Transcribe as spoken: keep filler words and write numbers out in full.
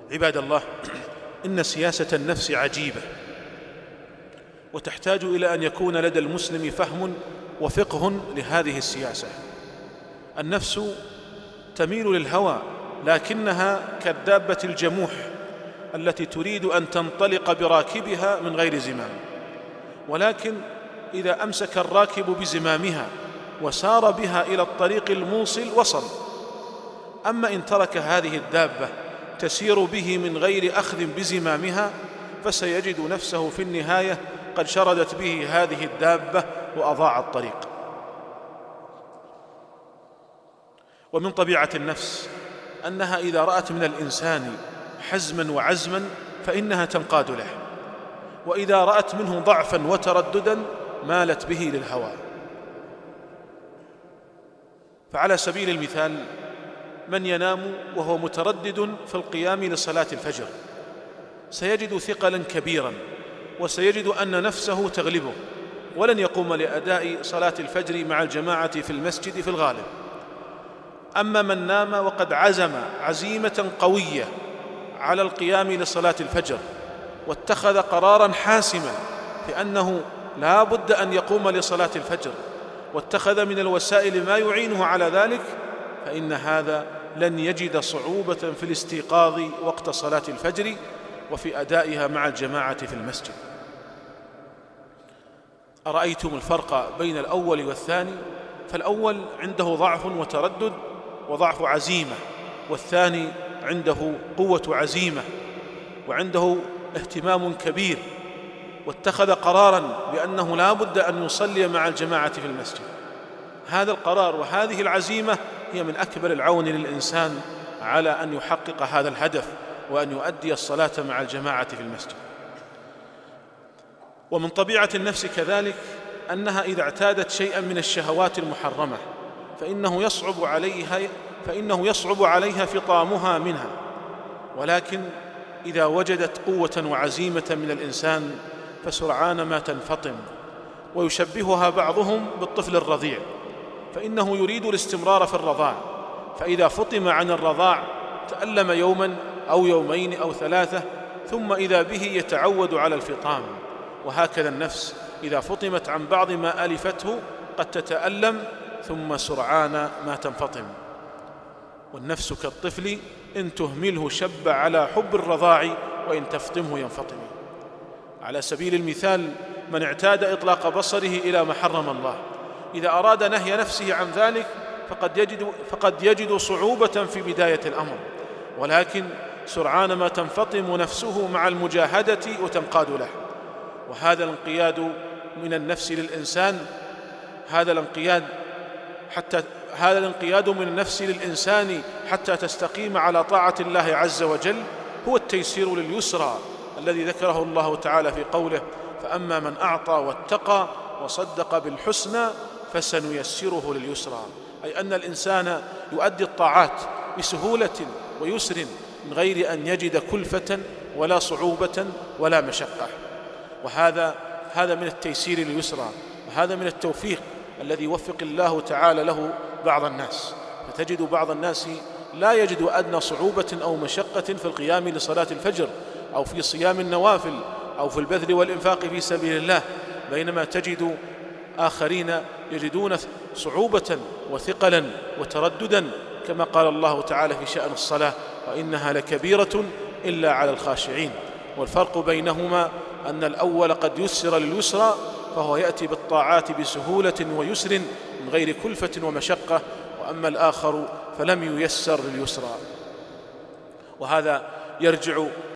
عباد الله، إن سياسة النفس عجيبة، وتحتاج إلى أن يكون لدى المسلم فهم وفقه لهذه السياسة. النفس تميل للهوى، لكنها كالدابة الجموح التي تريد أن تنطلق براكبها من غير زمام، ولكن إذا أمسك الراكب بزمامها وسار بها إلى الطريق الموصل وصل. أما إن ترك هذه الدابة تسير به من غير أخذ بزمامها، فسيجد نفسه في النهاية قد شردت به هذه الدابة وأضاع الطريق. ومن طبيعة النفس أنها إذا رأت من الإنسان حزما وعزما فإنها تنقاد له، وإذا رأت منه ضعفا وترددا مالت به للهوى. فعلى سبيل المثال، من ينام وهو متردد في القيام لصلاة الفجر سيجد ثقلا كبيرا، وسيجد أن نفسه تغلبه، ولن يقوم لأداء صلاة الفجر مع الجماعة في المسجد في الغالب. أما من نام وقد عزم عزيمة قوية على القيام لصلاة الفجر، واتخذ قراراً حاسماً بأنه لا بد أن يقوم لصلاة الفجر، واتخذ من الوسائل ما يعينه على ذلك، فإن هذا لن يجد صعوبة في الاستيقاظ وقت صلاة الفجر وفي أدائها مع الجماعة في المسجد. أرأيتم الفرق بين الأول والثاني؟ فالأول عنده ضعف وتردد وضعف عزيمة، والثاني عنده قوة عزيمة وعنده اهتمام كبير، واتخذ قراراً بأنه لا بد أن يصلي مع الجماعة في المسجد. هذا القرار وهذه العزيمة هي من أكبر العون للإنسان على أن يحقق هذا الهدف وأن يؤدي الصلاة مع الجماعة في المسجد. ومن طبيعة النفس كذلك أنها إذا اعتادت شيئا من الشهوات المحرمة فإنه يصعب عليها فإنه يصعب عليها فطامها منها، ولكن إذا وجدت قوة وعزيمة من الإنسان فسرعان ما تنفطم. ويشبهها بعضهم بالطفل الرضيع، فإنه يريد الاستمرار في الرضاع، فإذا فطم عن الرضاع تألم يوما أو يومين أو ثلاثة، ثم إذا به يتعود على الفطام. وهكذا النفس إذا فطمت عن بعض ما ألفته قد تتألم ثم سرعان ما تنفطم. والنفس كالطفل، إن تهمله شب على حب الرضاع، وإن تفطمه ينفطم. على سبيل المثال، من اعتاد إطلاق بصره إلى ما حرم الله، إذا أراد نهي نفسه عن ذلك فقد يجد, فقد يجد صعوبة في بداية الأمر، ولكن سرعان ما تنفطم نفسه مع المجاهدة وتنقاد له. وهذا الانقياد من النفس للإنسان هذا الانقياد حتى هذا الانقياد من النفس للإنسان حتى تستقيم على طاعة الله عز وجل هو التيسير لليسرى الذي ذكره الله تعالى في قوله: فأما من أعطى واتقى وصدق بالحسنى فسنيسره لليسرى، أي أن الإنسان يؤدي الطاعات بسهولة ويسر من غير أن يجد كلفة ولا صعوبة ولا مشقة. وهذا هذا من التيسير لليسرى، وهذا من التوفيق الذي يوفق الله تعالى له بعض الناس. فتجد بعض الناس لا يجد أدنى صعوبة أو مشقة في القيام لصلاة الفجر أو في صيام النوافل أو في البذل والإنفاق في سبيل الله، بينما تجد آخرين يجدون صعوبة وثقلا وترددا، كما قال الله تعالى في شأن الصلاة: وإنها لكبيرة إلا على الخاشعين. والفرق بينهما أن الأول قد يسر لليسرى، فهو يأتي بالطاعات بسهولة ويسر من غير كلفة ومشقة، وأما الآخر فلم ييسر لليسرى. وهذا يرجع